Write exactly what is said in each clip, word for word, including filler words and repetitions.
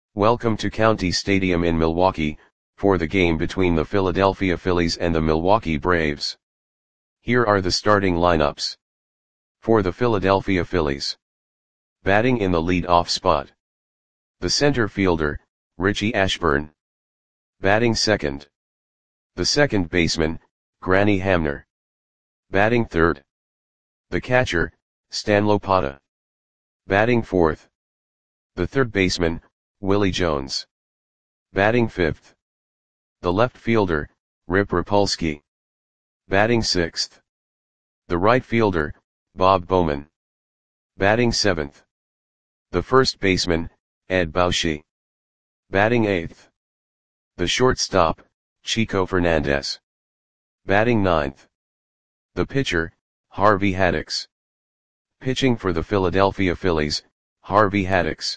Welcome to County Stadium in Milwaukee, for the game between the Philadelphia Phillies and the Milwaukee Braves. Here are the starting lineups. For the Philadelphia Phillies. Batting in the lead-off spot. The center fielder, Richie Ashburn. Batting second. The second baseman, Granny Hamner. Batting third. The catcher, Stan Lopata. Batting fourth. The third baseman, Willie Jones. Batting fifth. The left fielder, Rip Rapolsky. Batting sixth. The right fielder, Bob Bowman. Batting seventh. The first baseman, Ed Bauschy. Batting eighth. The shortstop, Chico Fernandez. Batting ninth. The pitcher, Harvey Haddix. Pitching for the Philadelphia Phillies, Harvey Haddix.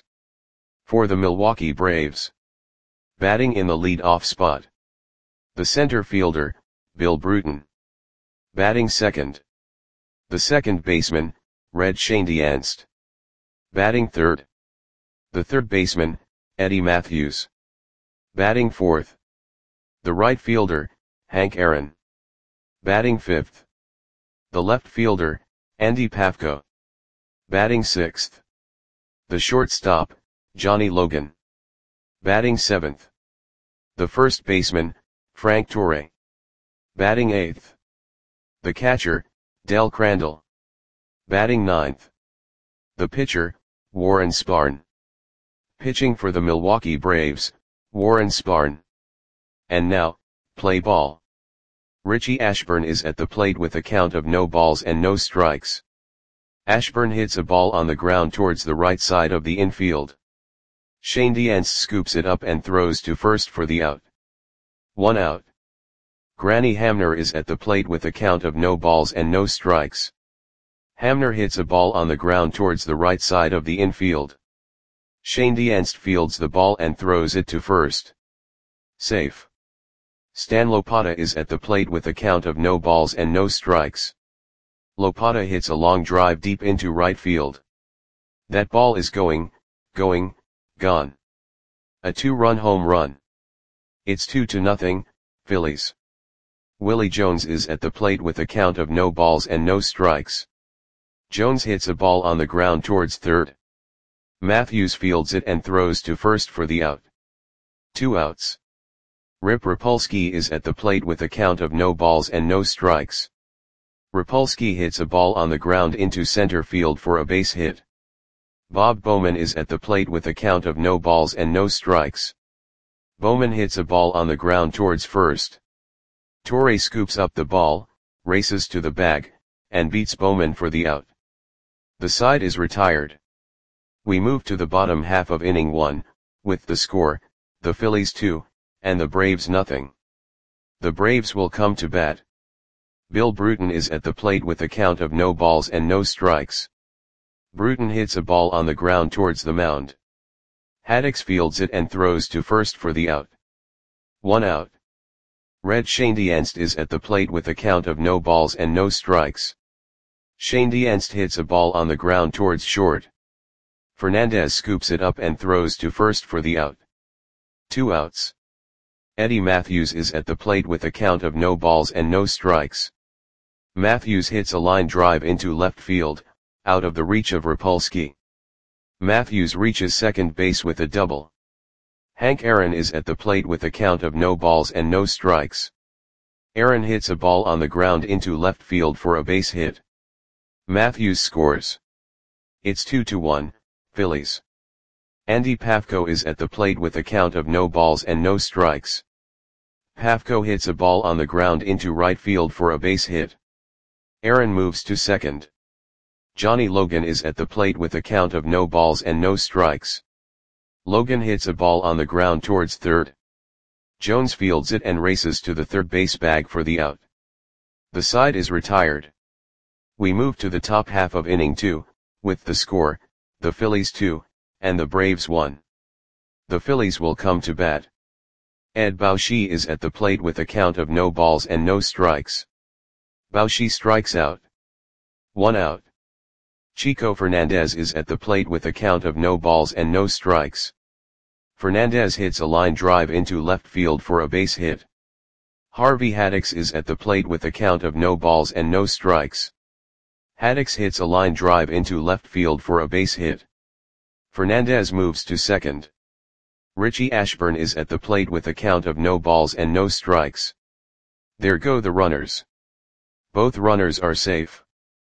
For the Milwaukee Braves. Batting in the lead-off spot. The center fielder, Bill Bruton. Batting second. The second baseman, Red Schoendienst. Batting third. The third baseman, Eddie Mathews. Batting fourth. The right fielder, Hank Aaron. Batting fifth. The left fielder, Andy Pafko. Batting sixth. The shortstop, Johnny Logan. Batting seventh. The first baseman, Frank Torre. Batting eighth. The catcher, Del Crandall. Batting ninth. The pitcher, Warren Spahn. Pitching for the Milwaukee Braves, Warren Spahn. And now, play ball. Richie Ashburn is at the plate with a count of no balls and no strikes. Ashburn hits a ball on the ground towards the right side of the infield. Schoendienst scoops it up and throws to first for the out. One out. Granny Hamner is at the plate with a count of no balls and no strikes. Hamner hits a ball on the ground towards the right side of the infield. Schoendienst fields the ball and throws it to first. Safe. Stan Lopata is at the plate with a count of no balls and no strikes. Lopata hits a long drive deep into right field. That ball is going, going, gone. A two-run home run. It's two to nothing, Phillies. Willie Jones is at the plate with a count of no balls and no strikes. Jones hits a ball on the ground towards third. Mathews fields it and throws to first for the out. Two outs. Rip Rapolsky is at the plate with a count of no balls and no strikes. Rapolsky hits a ball on the ground into center field for a base hit. Bob Bowman is at the plate with a count of no balls and no strikes. Bowman hits a ball on the ground towards first. Torre scoops up the ball, races to the bag, and beats Bowman for the out. The side is retired. We move to the bottom half of inning one, with the score, the Phillies two, and the Braves nothing. The Braves will come to bat. Bill Bruton is at the plate with a count of no balls and no strikes. Bruton hits a ball on the ground towards the mound. Haddix fields it and throws to first for the out. One out. Red Schoendienst is at the plate with a count of no balls and no strikes. Schoendienst hits a ball on the ground towards short. Fernandez scoops it up and throws to first for the out. Two outs. Eddie Mathews is at the plate with a count of no balls and no strikes. Mathews hits a line drive into left field, out of the reach of Rapolsky. Mathews reaches second base with a double. Hank Aaron is at the plate with a count of no balls and no strikes. Aaron hits a ball on the ground into left field for a base hit. Mathews scores. It's two to one, Phillies. Andy Pafko is at the plate with a count of no balls and no strikes. Pafko hits a ball on the ground into right field for a base hit. Aaron moves to second. Johnny Logan is at the plate with a count of no balls and no strikes. Logan hits a ball on the ground towards third. Jones fields it and races to the third base bag for the out. The side is retired. We move to the top half of inning two, with the score, the Phillies two, and the Braves one. The Phillies will come to bat. Ed Bauschy is at the plate with a count of no balls and no strikes. Bauschy strikes out. One out. Chico Fernandez is at the plate with a count of no balls and no strikes. Fernandez hits a line drive into left field for a base hit. Harvey Haddix is at the plate with a count of no balls and no strikes. Haddix hits a line drive into left field for a base hit. Fernandez moves to second. Richie Ashburn is at the plate with a count of no balls and no strikes. There go the runners. Both runners are safe.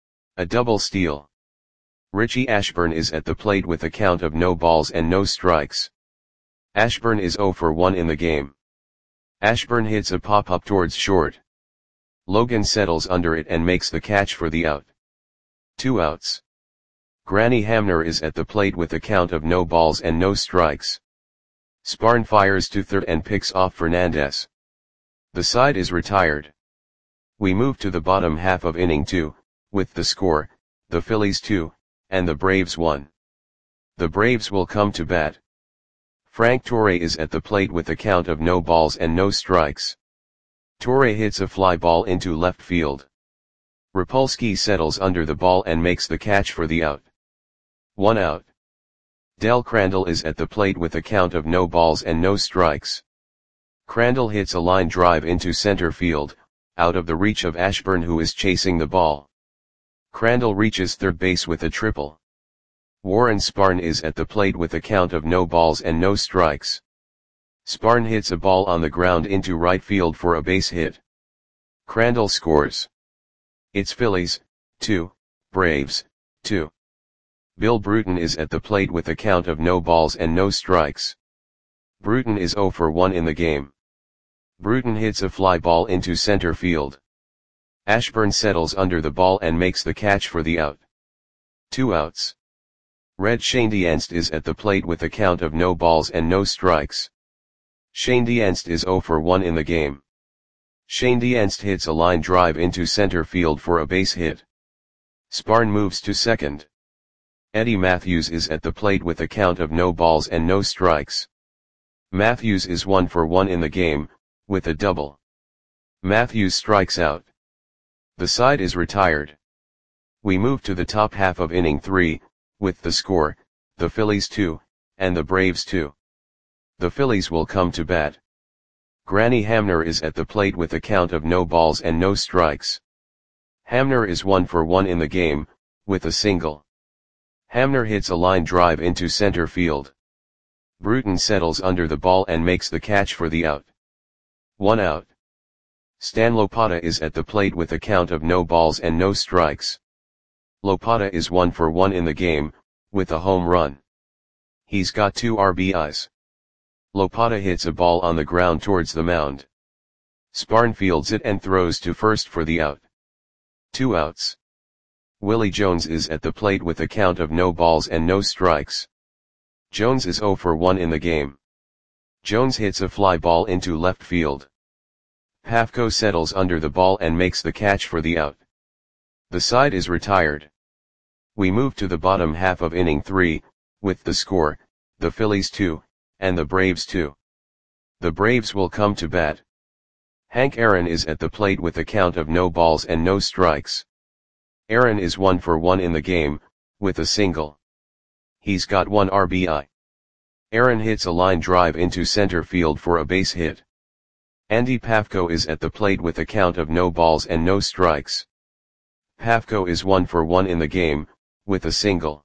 A double steal. Richie Ashburn is at the plate with a count of no balls and no strikes. Ashburn is oh for one in the game. Ashburn hits a pop-up towards short. Logan settles under it and makes the catch for the out. Two outs. Granny Hamner is at the plate with a count of no balls and no strikes. Sparn fires to third and picks off Fernandez. The side is retired. We move to the bottom half of inning two, with the score, the Phillies two, and the Braves one. The Braves will come to bat. Frank Torre is at the plate with a count of no balls and no strikes. Torre hits a fly ball into left field. Rapolsky settles under the ball and makes the catch for the out. One out. Del Crandall is at the plate with a count of no balls and no strikes. Crandall hits a line drive into center field, out of the reach of Ashburn, who is chasing the ball. Crandall reaches third base with a triple. Warren Sparn is at the plate with a count of no balls and no strikes. Sparn hits a ball on the ground into right field for a base hit. Crandall scores. It's Phillies, two, Braves, two. Bill Bruton is at the plate with a count of no balls and no strikes. Bruton is oh for one in the game. Bruton hits a fly ball into center field. Ashburn settles under the ball and makes the catch for the out. Two outs. Red Schoendienst is at the plate with a count of no balls and no strikes. Schoendienst is oh for one in the game. Schoendienst hits a line drive into center field for a base hit. Sparn moves to second. Eddie Matthews is at the plate with a count of no balls and no strikes. Matthews is one for one in the game, with a double. Matthews strikes out. The side is retired. We move to the top half of inning three, with the score, the Phillies two, and the Braves two. The Phillies will come to bat. Granny Hamner is at the plate with a count of no balls and no strikes. Hamner is one for one in the game, with a single. Hamner hits a line drive into center field. Bruton settles under the ball and makes the catch for the out. One out. Stan Lopata is at the plate with a count of no balls and no strikes. Lopata is one for one in the game, with a home run. He's got two R B Is. Lopata hits a ball on the ground towards the mound. Sparn fields it and throws to first for the out. Two outs. Willie Jones is at the plate with a count of no balls and no strikes. Jones is oh for one in the game. Jones hits a fly ball into left field. Pafko settles under the ball and makes the catch for the out. The side is retired. We move to the bottom half of inning three, with the score, the Phillies two, and the Braves two. The Braves will come to bat. Hank Aaron is at the plate with a count of no balls and no strikes. Aaron is one for one in the game, with a single. He's got one R B I. Aaron hits a line drive into center field for a base hit. Andy Pafko is at the plate with a count of no balls and no strikes. Pafko is one for one in the game, with a single.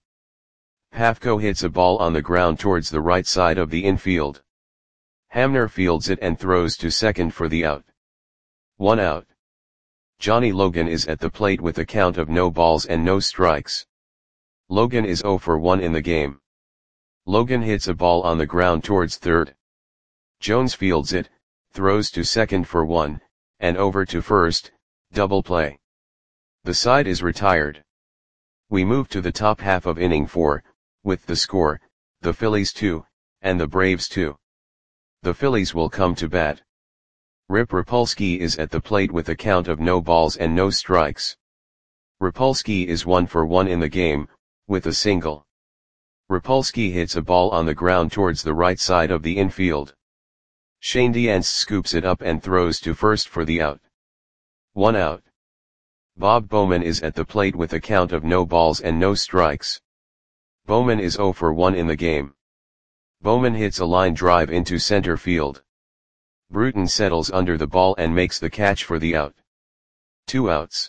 Pafko hits a ball on the ground towards the right side of the infield. Hamner fields it and throws to second for the out. One out. Johnny Logan is at the plate with a count of no balls and no strikes. Logan is oh for one in the game. Logan hits a ball on the ground towards third. Jones fields it, throws to second for one, and over to first, double play. The side is retired. We move to the top half of inning four, with the score, the Phillies two, and the Braves two. The Phillies will come to bat. Rip Rapolsky is at the plate with a count of no balls and no strikes. Rapolsky is one for one in the game, with a single. Rapolsky hits a ball on the ground towards the right side of the infield. Schoendienst scoops it up and throws to first for the out. One out. Bob Bowman is at the plate with a count of no balls and no strikes. Bowman is oh for one in the game. Bowman hits a line drive into center field. Bruton settles under the ball and makes the catch for the out. Two outs.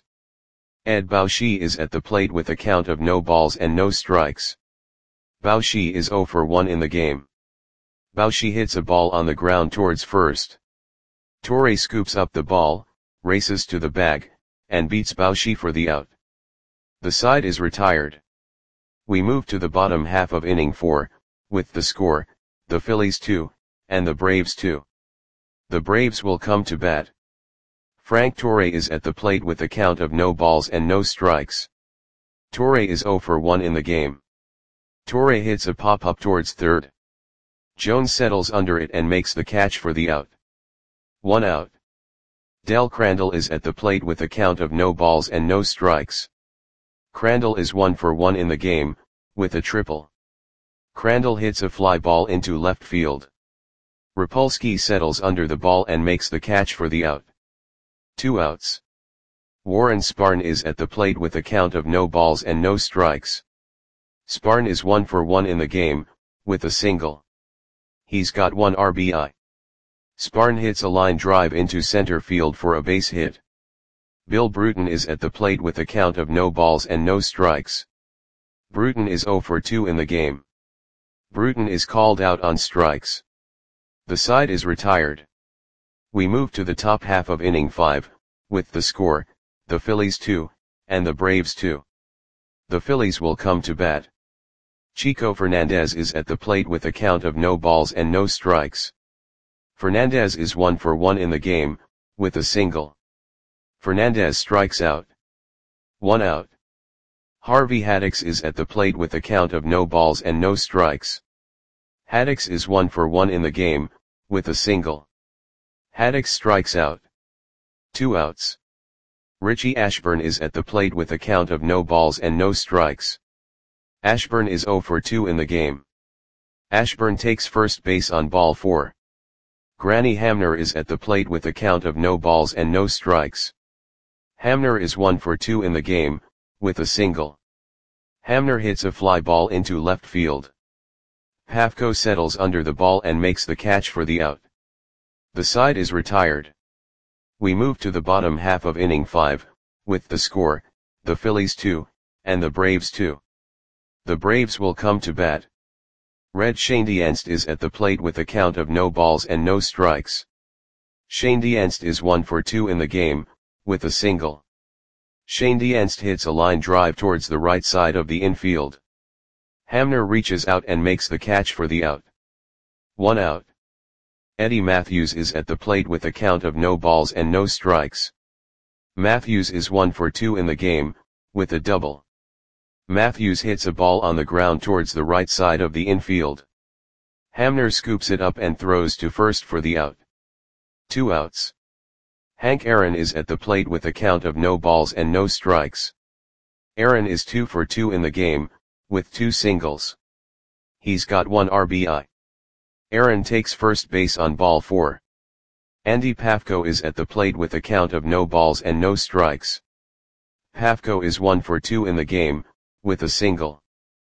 Ed Bauchi is at the plate with a count of no balls and no strikes. Bauchi is zero for one in the game. Bauchi hits a ball on the ground towards first. Torre scoops up the ball, races to the bag, and beats Bauchi for the out. The side is retired. We move to the bottom half of inning four, with the score, the Phillies two, and the Braves two. The Braves will come to bat. Frank Torre is at the plate with a count of no balls and no strikes. Torre is zero for one in the game. Torre hits a pop-up towards third. Jones settles under it and makes the catch for the out. One out. Del Crandall is at the plate with a count of no balls and no strikes. Crandall is one for one in the game, with a triple. Crandall hits a fly ball into left field. Rapolsky settles under the ball and makes the catch for the out. Two outs. Warren Spahn is at the plate with a count of no balls and no strikes. Spahn is one for one in the game, with a single. He's got one R B I. Spahn hits a line drive into center field for a base hit. Bill Bruton is at the plate with a count of no balls and no strikes. Bruton is zero for two in the game. Bruton is called out on strikes. The side is retired. We move to the top half of inning five, with the score, the Phillies two, and the Braves two. The Phillies will come to bat. Chico Fernandez is at the plate with a count of no balls and no strikes. Fernandez is one for one in the game, with a single. Fernandez strikes out. One out. Harvey Haddix is at the plate with a count of no balls and no strikes. Haddix is one for one in the game, with a single. Haddix strikes out. Two outs. Richie Ashburn is at the plate with a count of no balls and no strikes. Ashburn is zero for two in the game. Ashburn takes first base on ball four. Granny Hamner is at the plate with a count of no balls and no strikes. Hamner is one for two in the game, with a single. Hamner hits a fly ball into left field. Pafko settles under the ball and makes the catch for the out. The side is retired. We move to the bottom half of inning five, with the score, the Phillies two, and the Braves two. The Braves will come to bat. Red Schoendienst is at the plate with a count of no balls and no strikes. Schoendienst is one for two in the game, with a single. Schoendienst hits a line drive towards the right side of the infield. Hamner reaches out and makes the catch for the out. One out. Eddie Matthews is at the plate with a count of no balls and no strikes. Matthews is one for two in the game, with a double. Matthews hits a ball on the ground towards the right side of the infield. Hamner scoops it up and throws to first for the out. Two outs. Hank Aaron is at the plate with a count of no balls and no strikes. Aaron is two for two in the game, with two singles. He's got one R B I. Aaron takes first base on ball four. Andy Pafko is at the plate with a count of no balls and no strikes. Pafko is one for two in the game, with a single.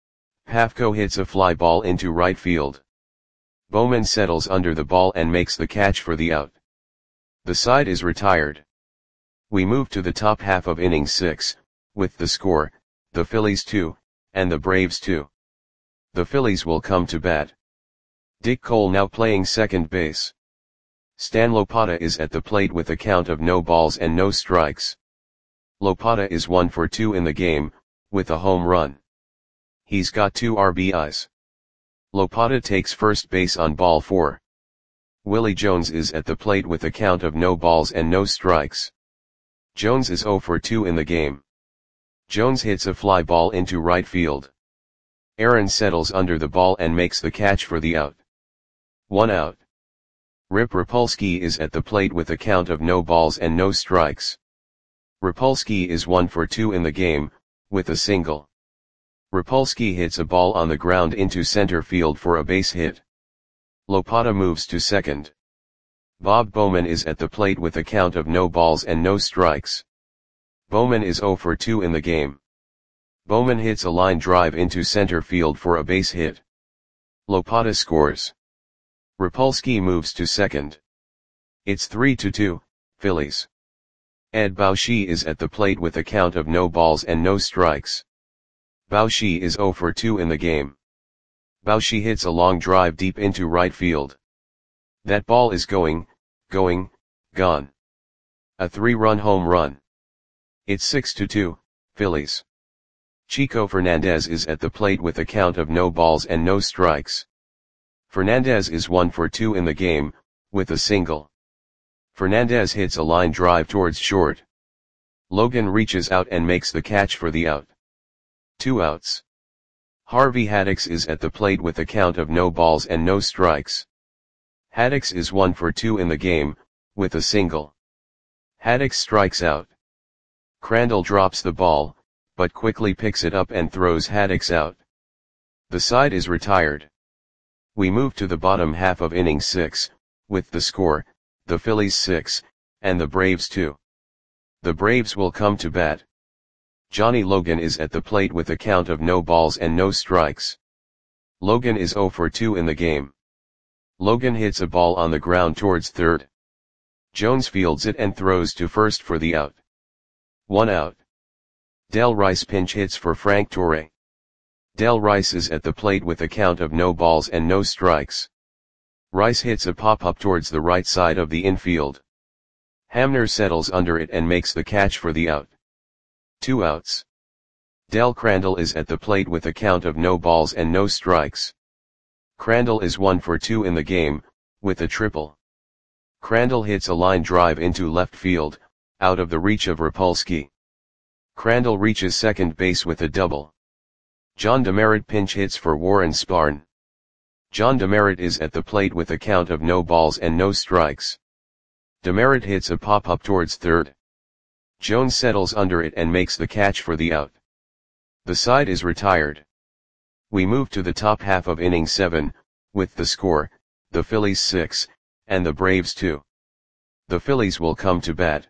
Pafko hits a fly ball into right field. Bowman settles under the ball and makes the catch for the out. The side is retired. We move to the top half of inning six, with the score, the Phillies two, and the Braves two. The Phillies will come to bat. Dick Cole now playing second base. Stan Lopata is at the plate with a count of no balls and no strikes. Lopata is one for two in the game, with a home run. He's got two R B Is. Lopata takes first base on ball four. Willie Jones is at the plate with a count of no balls and no strikes. Jones is zero for two in the game. Jones hits a fly ball into right field. Aaron settles under the ball and makes the catch for the out. One out. Rip Rapolsky is at the plate with a count of no balls and no strikes. Rapolsky is one for two in the game, with a single. Rapolsky hits a ball on the ground into center field for a base hit. Lopata moves to second. Bob Bowman is at the plate with a count of no balls and no strikes. Bowman is zero for two in the game. Bowman hits a line drive into center field for a base hit. Lopata scores. Rapolsky moves to second. It's three to two, Phillies. Ed Baushi is at the plate with a count of no balls and no strikes. Baushi is zero for two in the game. Baushi hits a long drive deep into right field. That ball is going, going, gone. A three-run home run. It's six to two, Phillies. Chico Fernandez is at the plate with a count of no balls and no strikes. Fernandez is one for two in the game, with a single. Fernandez hits a line drive towards short. Logan reaches out and makes the catch for the out. Two outs. Harvey Haddix is at the plate with a count of no balls and no strikes. Haddix is one for two in the game, with a single. Haddix strikes out. Crandall drops the ball, but quickly picks it up and throws Haddix out. The side is retired. We move to the bottom half of inning six, with the score, the Phillies six, and the Braves two. The Braves will come to bat. Johnny Logan is at the plate with a count of no balls and no strikes. Logan is zero for two in the game. Logan hits a ball on the ground towards third. Jones fields it and throws to first for the out. One out. Del Rice pinch hits for Frank Torre. Del Rice is at the plate with a count of no balls and no strikes. Rice hits a pop-up towards the right side of the infield. Hamner settles under it and makes the catch for the out. Two outs. Del Crandall is at the plate with a count of no balls and no strikes. Crandall is one for two in the game, with a triple. Crandall hits a line drive into left field, out of the reach of Rapolsky. Crandall reaches second base with a double. John Demerit pinch hits for Warren Spahn. John Demerit is at the plate with a count of no balls and no strikes. Demerit hits a pop-up towards third. Jones settles under it and makes the catch for the out. The side is retired. We move to the top half of inning seven, with the score, the Phillies six, and the Braves two. The Phillies will come to bat.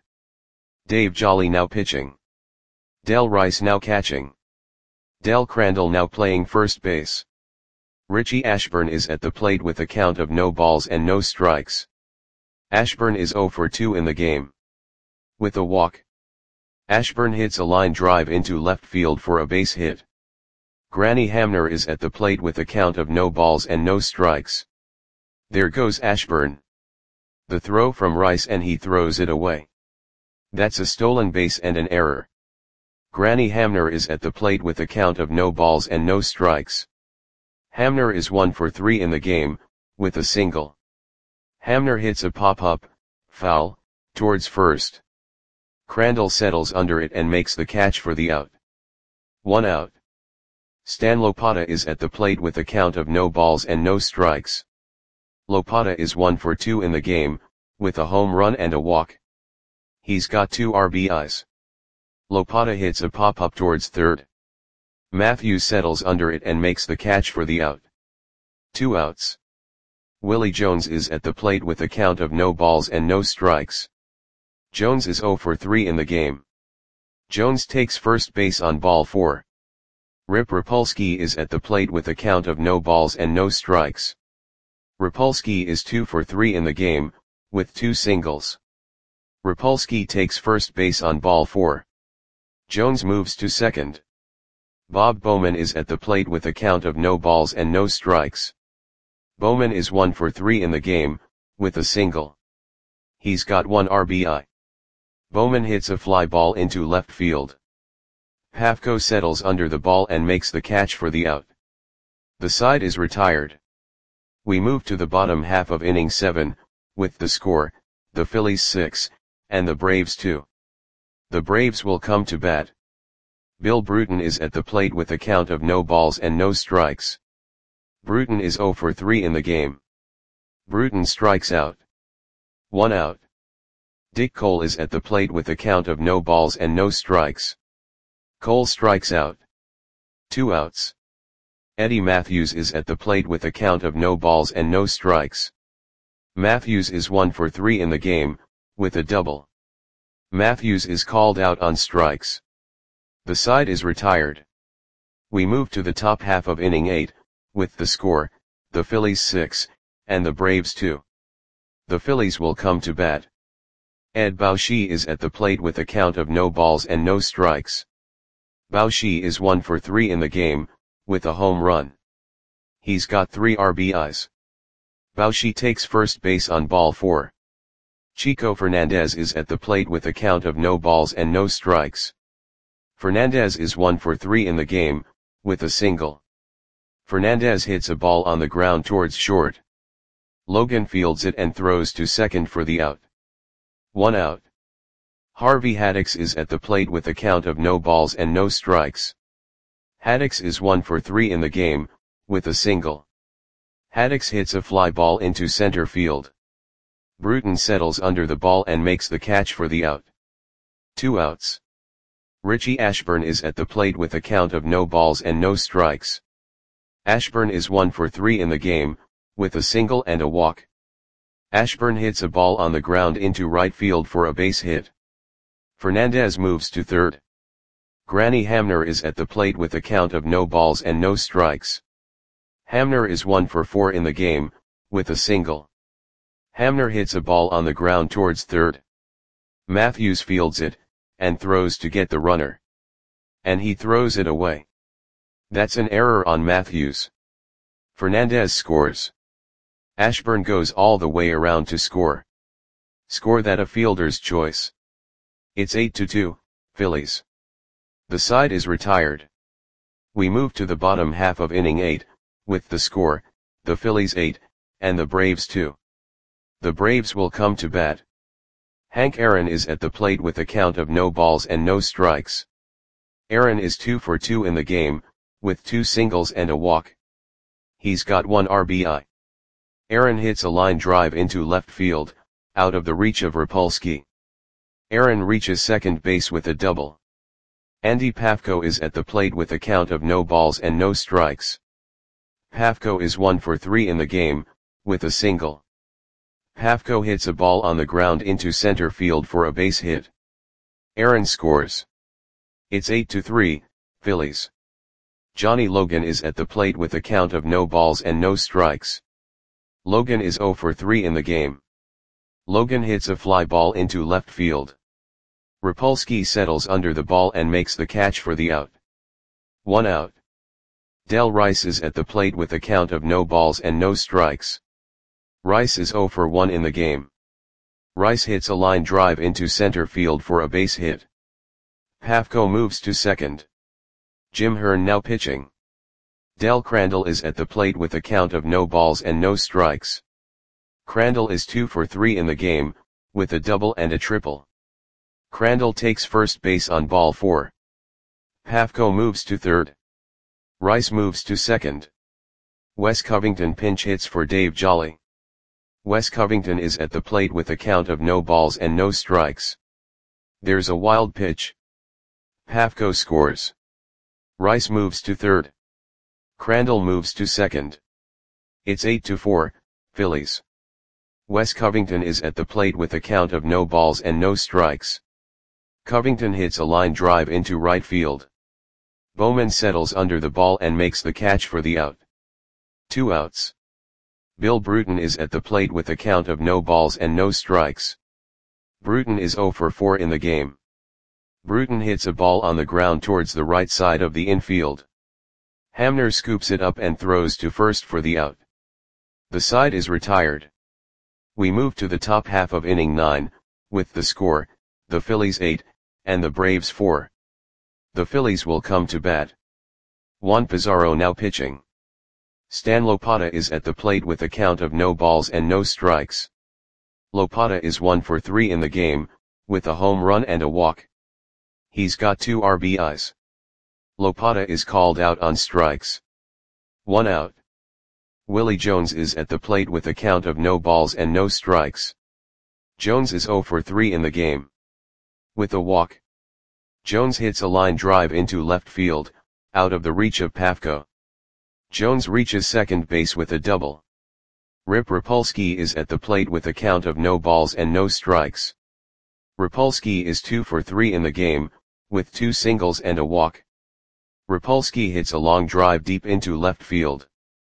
Dave Jolly now pitching. Del Rice now catching. Del Crandall now playing first base. Richie Ashburn is at the plate with a count of no balls and no strikes. Ashburn is zero for two in the game. With a walk. Ashburn hits a line drive into left field for a base hit. Granny Hamner is at the plate with a count of no balls and no strikes. There goes Ashburn. The throw from Rice and he throws it away. That's a stolen base and an error. Granny Hamner is at the plate with a count of no balls and no strikes. Hamner is one for three in the game, with a single. Hamner hits a pop-up, foul, towards first. Crandall settles under it and makes the catch for the out. One out. Stan Lopata is at the plate with a count of no balls and no strikes. Lopata is one for two in the game, with a home run and a walk. He's got two R B Is. Lopata hits a pop-up towards third. Matthews settles under it and makes the catch for the out. Two outs. Willie Jones is at the plate with a count of no balls and no strikes. Jones is zero for three in the game. Jones takes first base on ball four. Rip Rapolsky is at the plate with a count of no balls and no strikes. Rapolsky is two for three in the game, with two singles. Rapolsky takes first base on ball four. Jones moves to second. Bob Bowman is at the plate with a count of no balls and no strikes. Bowman is one for three in the game, with a single. He's got one R B I. Bowman hits a fly ball into left field. Pafko settles under the ball and makes the catch for the out. The side is retired. We move to the bottom half of inning seven, with the score, the Phillies six, and the Braves two. The Braves will come to bat. Bill Bruton is at the plate with a count of no balls and no strikes. Bruton is zero for three in the game. Bruton strikes out. One out. Dick Cole is at the plate with a count of no balls and no strikes. Cole strikes out. Two outs. Eddie Matthews is at the plate with a count of no balls and no strikes. Matthews is one for three in the game, with a double. Matthews is called out on strikes. The side is retired. We move to the top half of inning eight, with the score, the Phillies six, and the Braves two. The Phillies will come to bat. Ed Baushi is at the plate with a count of no balls and no strikes. Baushi is one for three in the game, with a home run. He's got three R B Is. Baushi takes first base on ball four. Chico Fernandez is at the plate with a count of no balls and no strikes. Fernandez is one for three in the game, with a single. Fernandez hits a ball on the ground towards short. Logan fields it and throws to second for the out. One out. Harvey Haddix is at the plate with a count of no balls and no strikes. Haddix is one for three in the game, with a single. Haddix hits a fly ball into center field. Bruton settles under the ball and makes the catch for the out. Two outs. Richie Ashburn is at the plate with a count of no balls and no strikes. Ashburn is one for three in the game, with a single and a walk. Ashburn hits a ball on the ground into right field for a base hit. Fernandez moves to third. Granny Hamner is at the plate with a count of no balls and no strikes. Hamner is one for four in the game, with a single. Hamner hits a ball on the ground towards third. Matthews fields it, and throws to get the runner. And he throws it away. That's an error on Matthews. Fernandez scores. Ashburn goes all the way around to score. Score that a fielder's choice. It's eight to two, Phillies. The side is retired. We move to the bottom half of inning eight, with the score, the Phillies eight, and the Braves two. The Braves will come to bat. Hank Aaron is at the plate with a count of no balls and no strikes. Aaron is two for two in the game, with two singles and a walk. He's got one R B I. Aaron hits a line drive into left field, out of the reach of Rapolsky. Aaron reaches second base with a double. Andy Pafko is at the plate with a count of no balls and no strikes. Pafko is one for three in the game, with a single. Pafko hits a ball on the ground into center field for a base hit. Aaron scores. It's eight to three, Phillies. Johnny Logan is at the plate with a count of no balls and no strikes. Logan is zero for three in the game. Logan hits a fly ball into left field. Rapolsky settles under the ball and makes the catch for the out. One out. Del Rice is at the plate with a count of no balls and no strikes. Rice is zero for one in the game. Rice hits a line drive into center field for a base hit. Pafko moves to second. Jim Hearn now pitching. Del Crandall is at the plate with a count of no balls and no strikes. Crandall is two for three in the game, with a double and a triple. Crandall takes first base on ball four. Pafko moves to third. Rice moves to second. Wes Covington pinch hits for Dave Jolly. Wes Covington is at the plate with a count of no balls and no strikes. There's a wild pitch. Pafko scores. Rice moves to third. Crandall moves to second. It's eight to four, Phillies. Wes Covington is at the plate with a count of no balls and no strikes. Covington hits a line drive into right field. Bowman settles under the ball and makes the catch for the out. Two outs. Bill Bruton is at the plate with a count of no balls and no strikes. Bruton is zero for four in the game. Bruton hits a ball on the ground towards the right side of the infield. Hamner scoops it up and throws to first for the out. The side is retired. We move to the top half of inning nine, with the score, the Phillies eight, and the Braves four. The Phillies will come to bat. Juan Pizarro now pitching. Stan Lopata is at the plate with a count of no balls and no strikes. Lopata is one for three in the game, with a home run and a walk. He's got two R B Is. Lopata is called out on strikes. One out. Willie Jones is at the plate with a count of no balls and no strikes. Jones is zero for three in the game. With a walk. Jones hits a line drive into left field, out of the reach of Pafko. Jones reaches second base with a double. Rip Rapolsky is at the plate with a count of no balls and no strikes. Rapolsky is two for three in the game, with two singles and a walk. Rapolsky hits a long drive deep into left field.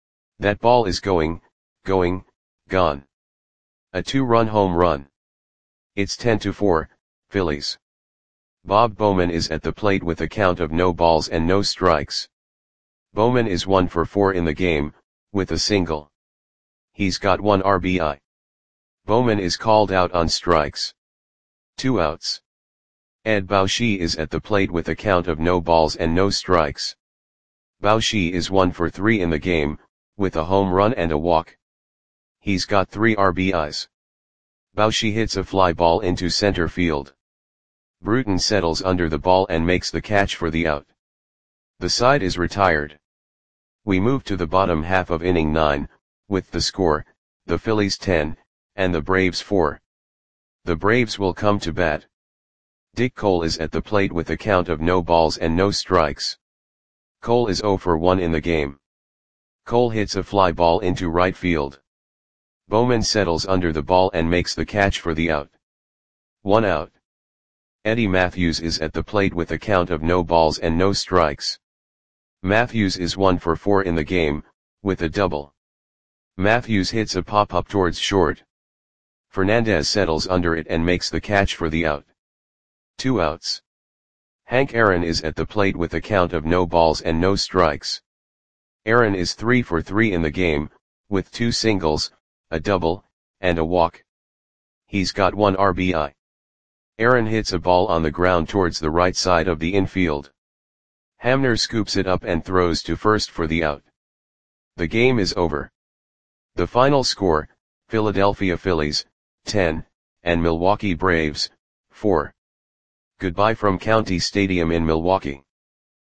That ball is going, going, gone. A two-run home run. It's ten to four, Phillies. Bob Bowman is at the plate with a count of no balls and no strikes. Bowman is one for four in the game, with a single. He's got one R B I. Bowman is called out on strikes. Two outs. Ed Bauschy is at the plate with a count of no balls and no strikes. Bauschy is one for three in the game, with a home run and a walk. He's got three R B Is. Bauschy hits a fly ball into center field. Bruton settles under the ball and makes the catch for the out. The side is retired. We move to the bottom half of inning nine, with the score, the Phillies ten, and the Braves four. The Braves will come to bat. Dick Cole is at the plate with a count of no balls and no strikes. Cole is zero for one in the game. Cole hits a fly ball into right field. Bowman settles under the ball and makes the catch for the out. One out. Eddie Matthews is at the plate with a count of no balls and no strikes. Matthews is one for four in the game, with a double. Matthews hits a pop-up towards short. Fernandez settles under it and makes the catch for the out. Two outs. Hank Aaron is at the plate with a count of no balls and no strikes. Aaron is three for three in the game, with two singles, a double, and a walk. He's got one R B I. Aaron hits a ball on the ground towards the right side of the infield. Hamner scoops it up and throws to first for the out. The game is over. The final score, Philadelphia Phillies, ten, and Milwaukee Braves, four. Goodbye from County Stadium in Milwaukee.